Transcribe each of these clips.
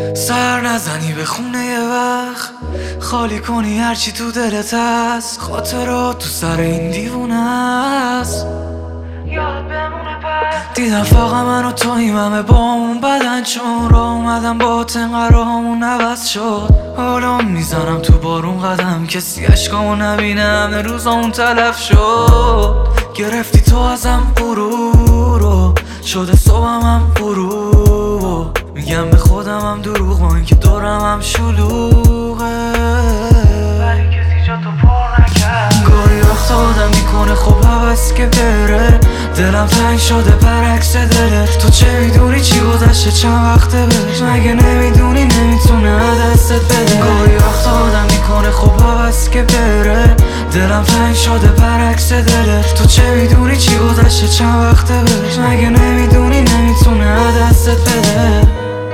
سر نزنی به خونه یه وقت، خالی کنی هرچی تو دلت هست. خاطرات تو سر این دیوونه است، یاد بمونه پس. دیدم فقط من و تویم همه با اون بدن، چون را اومدم با تنقرامون عوض شد. حالا میزنم تو بارون قدم، کسی عشقامو نبینه، همه روزامون تلف شد. گرفتی تو ازم غرورو، شده صبحم هم غروب. میگم به خودم هم دروغ، با اینکه دورم هم شلوغه، ولی کسی جا تو پر نکرد. گاهی وقتا آدم میکنه خب هوس که بره، دلم تنگ شده برعکس دلت. تو چه میدونی چی گذشته چند وقته بهش، مگه نمیدونی نمیتونه دستت بده. گاهی وقتا آدم میکنه خب هوس که بره، دلم تنگ شده برعکس دلت. تو چه میدونی چی گذشته چند وقته بهش، مگه نمیدونی نمیتونه دستت بده.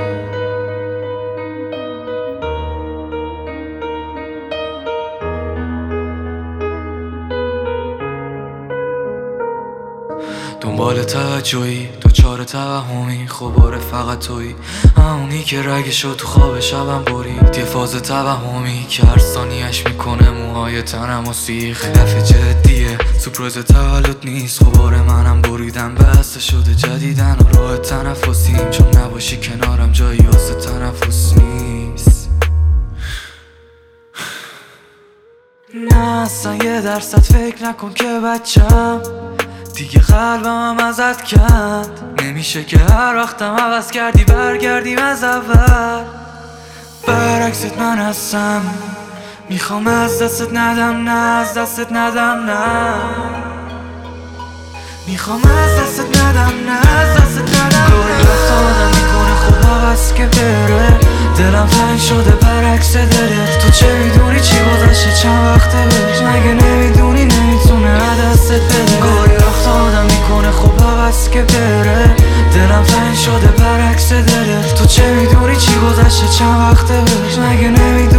دنبال توجهی دوچار توهمی، خباره فقط تویی، همونی که رگشو تو خواب شبم برید. یه فاز توهمی که هر ثانیه‌اش میکنه موهای تنم و سیخ. دفعه جدیه سورپرایز تولد نیست، خباره منم بریدم بسته شده جدیدن و راه تنفسیم. چون نباشی کنارم جایی واسه تنفس نیست. نه اصلا 1% فکر نکن که بچم، دیگه قلبم هم ازت کند. نمیشه که هر وقتم عوض کردی برگردیم از اول. برعکست من هستم، میخوام از دستت ندم، نه از دستت ندم، نه میخوام از دستت ندم، نه از دستت ندم. گاهی وقتا آدم میکنه خب هوس که بره، دلم تنگ شده برعکس دلت. تو چه میدونی چی گذشته چند وقته بهش، مگه نمیدونی نمیتونه دستت بده. گاهی وقتا آدم میکنه خب هوس که بره، دلم تنگ شده برعکس دلت. تو چه میدونی چی گذشته چند وقته بهش، مگه نمیدونی